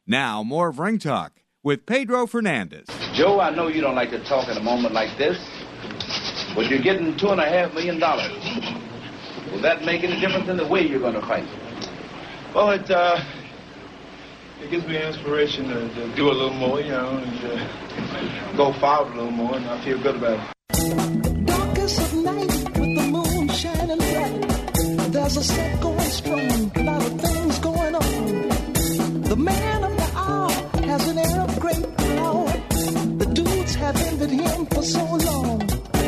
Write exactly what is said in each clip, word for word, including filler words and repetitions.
Now, more of Ring Talk with Pedro Fernandez. Joe, I know you don't like to talk in a moment like this, but you're getting two and a half million dollars. Will that make any difference in the way you're going to fight? Well, it, uh, it gives me inspiration to, to do a little more, you know, and uh, go forward a little more, and I feel good about it. Darkest of night with the moon shining bright. There's a set going strong, a lot of things going on. The man of the hour has an air of great power. The dudes have envied him for so long.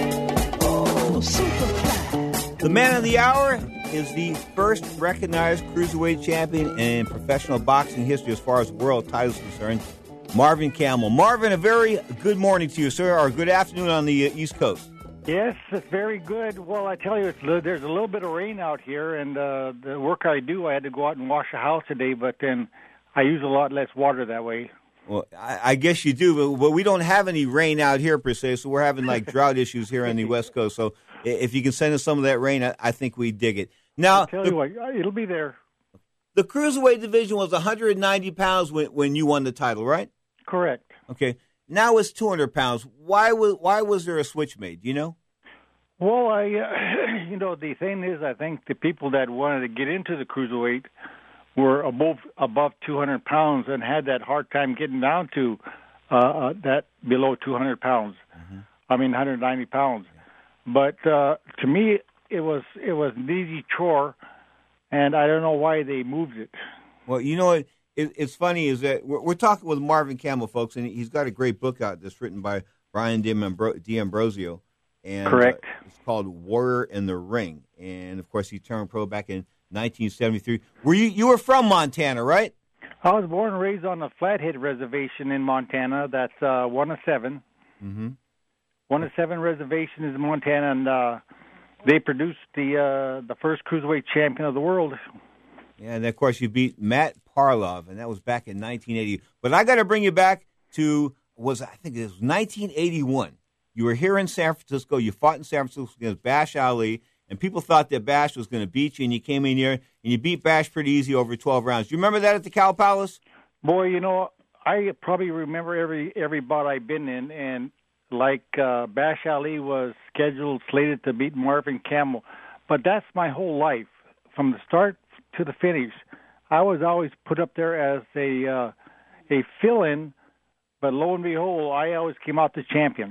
Oh, Superfly. The man of the hour is the first recognized cruiserweight champion in professional boxing history as far as world titles concerned, Marvin Campbell. Marvin, a very good morning to you, sir, or good afternoon on the uh, East Coast. Yes, it's very good. Well, I tell you, it's, there's a little bit of rain out here, and uh, the work I do, I had to go out and wash the house today, but then I use a lot less water that way. Well, I, I guess you do, but, but we don't have any rain out here per se, so we're having like drought issues here on the West Coast. So if you can send us some of that rain, I, I think we dig it. Now, I'll tell the, you what, it'll be there. The cruiserweight division was one hundred ninety pounds when, when you won the title, right? Correct. Okay. Now it's two hundred pounds. Why was why was there a switch made? Do you know? Well, I, uh, you know, the thing is, I think the people that wanted to get into the cruiserweight were above above two hundred pounds and had that hard time getting down to uh, uh, that below two hundred pounds. Mm-hmm. I mean, one hundred ninety pounds. But uh, to me, it was it was an easy chore, and I don't know why they moved it. Well, you know what? It, it's funny is that we're, we're talking with Marvin Campbell, folks, and he's got a great book out that's written by Brian D'Ambro- D'Ambrosio. And, Correct. Uh, it's called Warrior in the Ring, and of course he turned pro back in nineteen seventy-three. Were you you were from Montana, right? I was born and raised on the Flathead Reservation in Montana. That's uh, one of seven. Mm-hmm. One of seven reservation is in Montana, and uh, they produced the uh, the first cruiserweight champion of the world. Yeah, and of course you beat Matt Parlov, and that was back in nineteen eighty. But I got to bring you back to was I think it was nineteen eighty-one. You were here in San Francisco. You fought in San Francisco against Bash Ali, and people thought that Bash was going to beat you, and you came in here and you beat Bash pretty easy over twelve rounds. Do you remember that at the Cow Palace? Boy, you know, I probably remember every every bout I've been in, and like uh, Bash Ali was scheduled, slated to beat Marvin Campbell. But that's my whole life. From the start to the finish, I was always put up there as a uh, a fill-in, but lo and behold, I always came out the champion.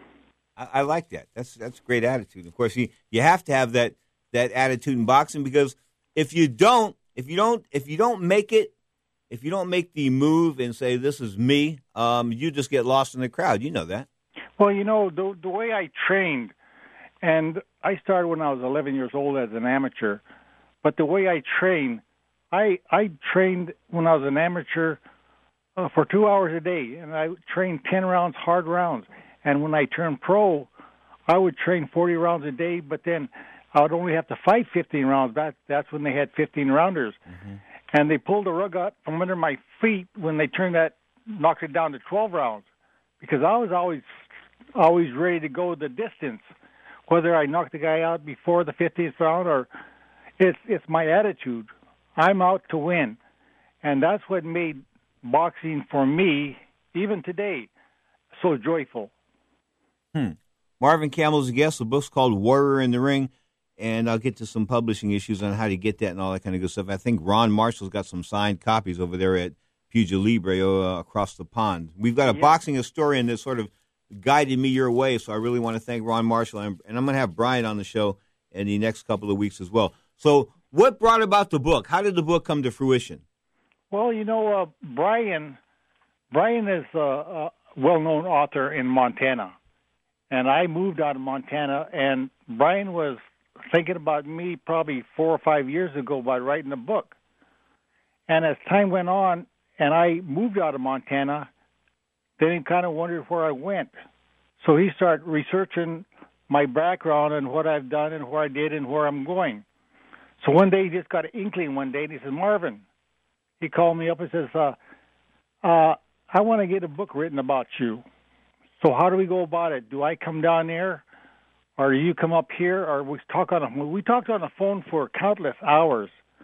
I, I like that. That's that's a great attitude. Of course, you, you have to have that, that attitude in boxing, because if you don't, if you don't, if you don't make it, if you don't make the move and say this is me, um, you just get lost in the crowd. You know that. Well, you know, the the way I trained, and I started when I was eleven years old as an amateur, but the way I trained, I I trained when I was an amateur uh, for two hours a day, and I trained ten rounds, hard rounds. And when I turned pro, I would train forty rounds a day, but then I would only have to fight fifteen rounds. That, that's when they had fifteen-rounders. Mm-hmm. And they pulled the rug out from under my feet when they turned that, knocked it down to twelve rounds, because I was always always ready to go the distance, whether I knocked the guy out before the fifteenth round or it's it's my attitude. I'm out to win. And that's what made boxing for me, even today, so joyful. Hmm. Marvin Campbell's a guest. The book's called Warrior in the Ring, and I'll get to some publishing issues on how to get that and all that kind of good stuff. I think Ron Marshall's got some signed copies over there at Puget Libre uh, across the pond. We've got a yeah. boxing historian that sort of guided me your way, so I really want to thank Ron Marshall, and, and I'm going to have Brian on the show in the next couple of weeks as well. So what brought about the book? How did the book come to fruition? Well, you know, uh, Brian, Brian is a, a well-known author in Montana. And I moved out of Montana, and Brian was thinking about me probably four or five years ago about writing a book. And as time went on, and I moved out of Montana, then he kind of wondered where I went. So he started researching my background and what I've done and where I did and where I'm going. So one day he just got an inkling one day, and he said, Marvin, he called me up and says, uh, uh, I want to get a book written about you. So how do we go about it? Do I come down there, or do you come up here, or we talk on a, we talked on the phone for countless hours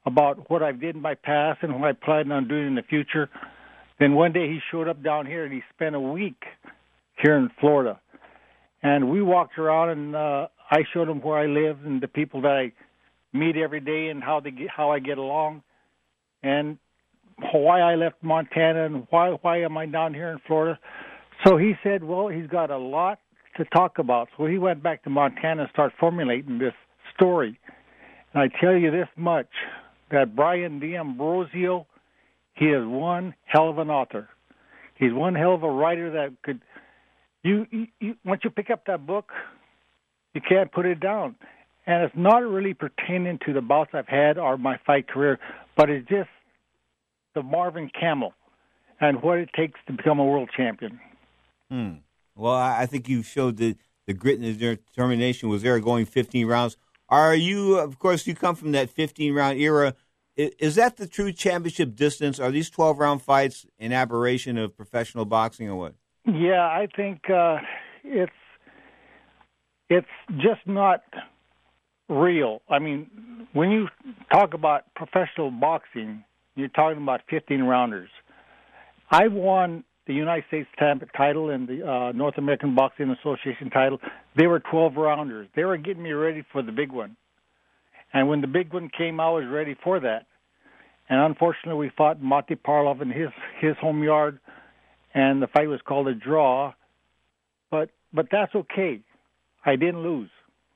about what I've did in my past and what I plan on doing in the future. Then one day he showed up down here, and he spent a week here in Florida. And we walked around, and uh, I showed him where I live and the people that I meet every day and how they get, how I get along, and why I left Montana and why why am I down here in Florida. So he said, well, he's got a lot to talk about. So he went back to Montana and started formulating this story. And I tell you this much, that Brian D'Ambrosio, he is one hell of an author. He's one hell of a writer that could, you, you, you once you pick up that book, you can't put it down. And it's not really pertaining to the bouts I've had or my fight career, but it's just the Marvin Camel and what it takes to become a world champion. Hmm. Well, I think you showed the, the grit and the determination was there going fifteen rounds. Are you, of course, you come from that fifteen-round era. Is that the true championship distance? Are these twelve-round fights an aberration of professional boxing or what? Yeah, I think uh, it's it's just not real. I mean, when you talk about professional boxing, you're talking about fifteen-rounders. I've won the United States title and the uh, North American Boxing Association title. They were twelve-rounders. They were getting me ready for the big one. And when the big one came, I was ready for that. And unfortunately, we fought Mati Parlov in his, his home yard, and the fight was called a draw. But but that's okay. I didn't lose.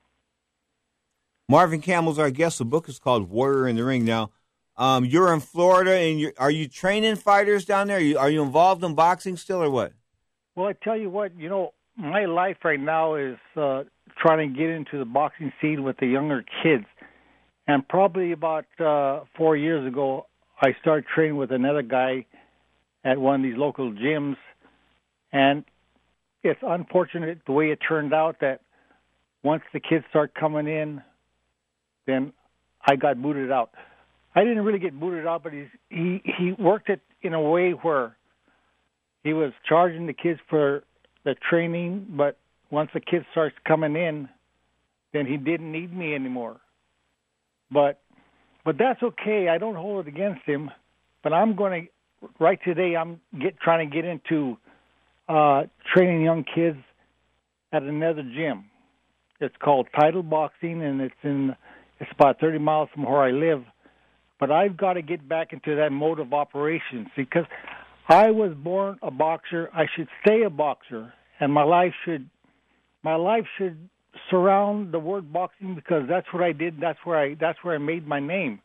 Marvin Camel's our guest. The book is called Warrior in the Ring. Now, um, you're in Florida, and you're, are you training fighters down there? Are you, are you involved in boxing still or what? Well, I tell you what, you know, my life right now is uh, trying to get into the boxing scene with the younger kids. And probably about uh, four years ago, I started training with another guy at one of these local gyms. And it's unfortunate the way it turned out that once the kids start coming in, then I got booted out. I didn't really get booted out, but he's, he he worked it in a way where he was charging the kids for the training, but once the kids starts coming in, then he didn't need me anymore. But but that's okay. I don't hold it against him. But I'm going to right today. I'm get trying to get into uh, training young kids at another gym. It's called Title Boxing, and it's in it's about thirty miles from where I live. But I've got to get back into that mode of operations because I was born a boxer. I should stay a boxer, and my life should my life should surround the word boxing because that's what I did. That's where I that's where I made my name.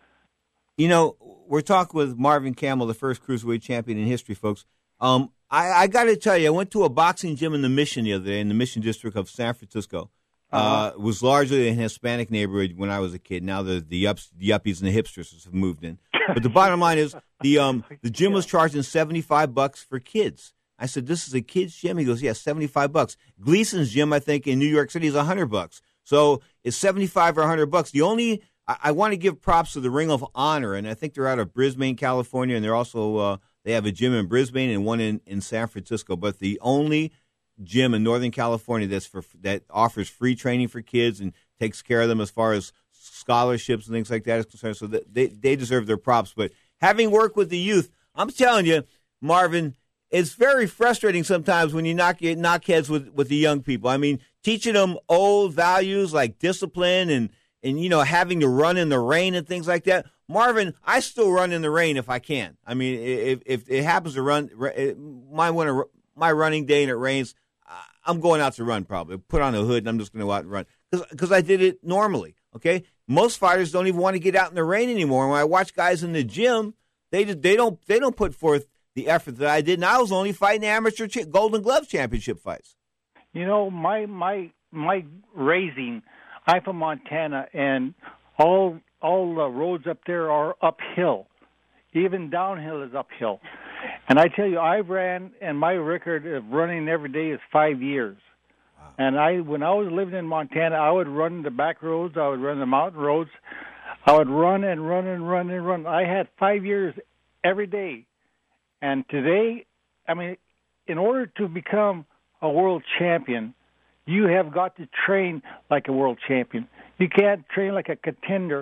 You know, we're talking with Marvin Camel, the first cruiserweight champion in history, folks. Um, I, I got to tell you, I went to a boxing gym in the Mission the other day, in the Mission District of San Francisco. Uh, it was largely a Hispanic neighborhood when I was a kid. Now the the, ups, the yuppies and the hipsters have moved in. But the bottom line is the um the gym was charging seventy-five bucks for kids. I said, "This is a kids gym." He goes, "Yeah, seventy-five bucks." Gleason's gym, I think, in New York City is a hundred bucks. So it's seventy-five or a hundred bucks. The only I, I want to give props to the Ring of Honor, and I think they're out of Brisbane, California, and they're also uh, they have a gym in Brisbane and one in, in San Francisco. But the only gym in Northern California that's for that offers free training for kids and takes care of them as far as scholarships and things like that is concerned. So that they they deserve their props. But having worked with the youth, I'm telling you, Marvin, it's very frustrating sometimes when you knock knock heads with, with the young people. I mean, teaching them old values like discipline and, and, you know, having to run in the rain and things like that. Marvin, I still run in the rain if I can. I mean, if, if it happens to run, my, winter, my running day and it rains, I'm going out to run probably. Put on a hood and I'm just going to go out and run because I did it normally, okay? Most fighters don't even want to get out in the rain anymore. When I watch guys in the gym, they just, they don't they don't put forth the effort that I did, and I was only fighting amateur ch- Golden Glove championship fights. You know, my my my raising, I'm from Montana, and all all the roads up there are uphill. Even downhill is uphill. And I tell you, I ran, and my record of running every day is five years. Wow. And I, when I was living in Montana, I would run the back roads, I would run the mountain roads, I would run and run and run and run. I had five years every day. And today, I mean, in order to become a world champion, you have got to train like a world champion. You can't train like a contender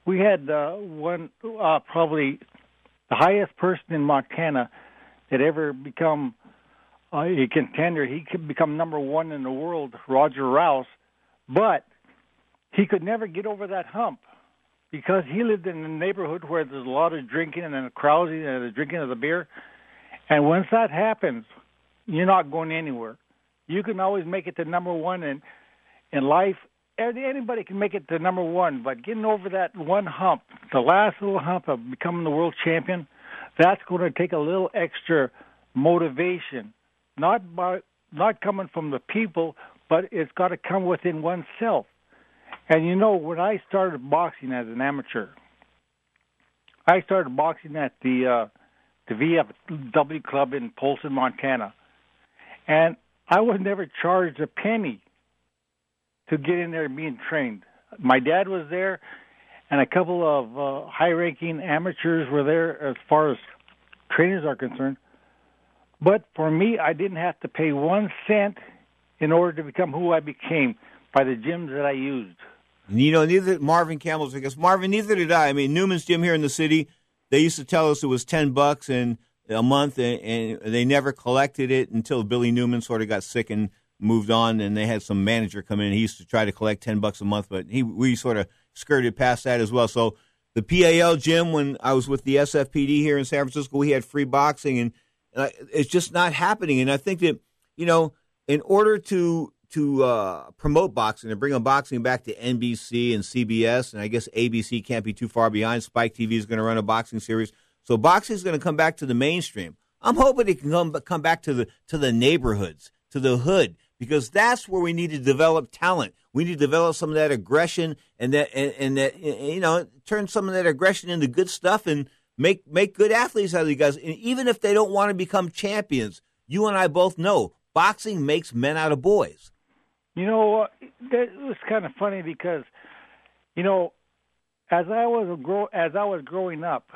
we had uh, one, uh, probably the highest person in Montana that ever become uh, a contender. He could become number one in the world, Roger Rouse, but he could never get over that hump because he lived in a neighborhood where there's a lot of drinking and then carousing and the drinking of the beer. And once that happens, you're not going anywhere. You can always make it to number one in, in life. Anybody can make it to number one, but getting over that one hump, the last little hump of becoming the world champion, that's going to take a little extra motivation, not by, not coming from the people, but it's got to come within oneself. And you know, when I started boxing as an amateur, I started boxing at the uh, the V F W club in Polson, Montana, and I was never charged a penny to get in there being trained. My dad was there, and a couple of uh, high-ranking amateurs were there as far as trainers are concerned. But for me, I didn't have to pay one cent in order to become who I became by the gyms that I used. And you know, neither Marvin Campbell's, I guess, Marvin, neither did I. I mean, Newman's Gym here in the city, they used to tell us it was ten bucks and a month, and, and they never collected it until Billy Newman sort of got sick and moved on, and they had some manager come in. He used to try to collect ten bucks a month, but he we sort of skirted past that as well. So the P A L gym, when I was with the S F P D here in San Francisco, we had free boxing, and, and I, it's just not happening. And I think that, you know, in order to to uh, promote boxing and bring a boxing back to N B C and C B S, and I guess A B C can't be too far behind. Spike T V is going to run a boxing series, so boxing is going to come back to the mainstream. I'm hoping it can come come back to the to the neighborhoods, to the hood, because that's where we need to develop talent. We need to develop some of that aggression, and that and, and that you know, turn some of that aggression into good stuff, and make make good athletes out of you guys. And even if they don't want to become champions, you and I both know boxing makes men out of boys. You know, that was kind of funny because, you know, as I was grow as I was growing up,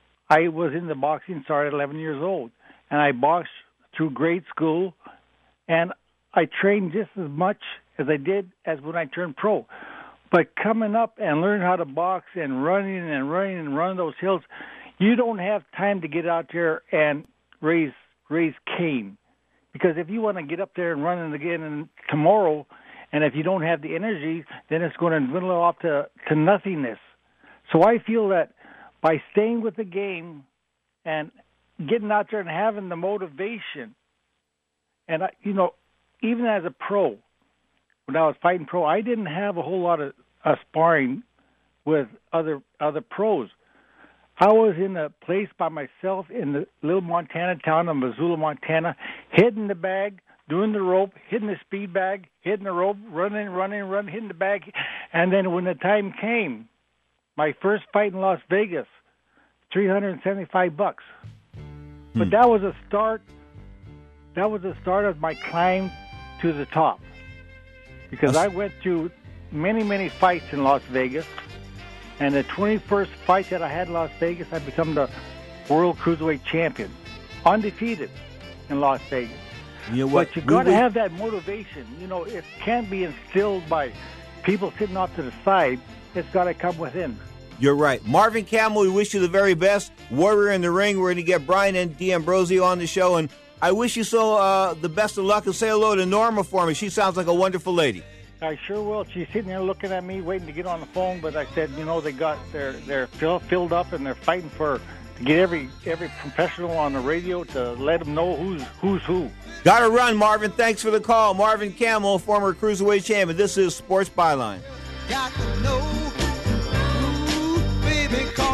I was in the boxing, started at eleven years old, and I boxed through grade school, and I trained just as much as I did as when I turned pro. But coming up and learning how to box and running and running and running those hills, you don't have time to get out there and raise raise Cain. Because if you want to get up there and run it again and tomorrow, and if you don't have the energy, then it's going to dwindle off to, to nothingness. So I feel that by staying with the game and getting out there and having the motivation, and, I, you know, even as a pro, when I was fighting pro, I didn't have a whole lot of uh, sparring with other other pros. I was in a place by myself in the little Montana town of Missoula, Montana, hitting the bag, doing the rope, hitting the speed bag, hitting the rope, running, running, running, hitting the bag. And then when the time came, my first fight in Las Vegas, three hundred seventy-five bucks. Hmm. But that was a start. That was the start of my climb to the top. Because That's... I went through many, many fights in Las Vegas. And the twenty-first fight that I had in Las Vegas, I become the World Cruiserweight Champion, undefeated in Las Vegas. You know what? But you got to have that motivation. You know, it can't be instilled by people sitting off to the side. It's got to come within. You're right. Marvin Campbell, we wish you the very best. Warrior in the Ring. We're going to get Brian and D'Ambrosio on the show, and I wish you so uh, the best of luck. And say hello to Norma for me. She sounds like a wonderful lady. I sure will. She's sitting there looking at me, waiting to get on the phone. But I said, you know, they got they're they're fill, filled up, and they're fighting for to get every every professional on the radio to let them know who's who's who. Got to run, Marvin. Thanks for the call, Marvin Campbell, former Cruiserweight champion. This is Sports Byline. Got to know, ooh, baby, call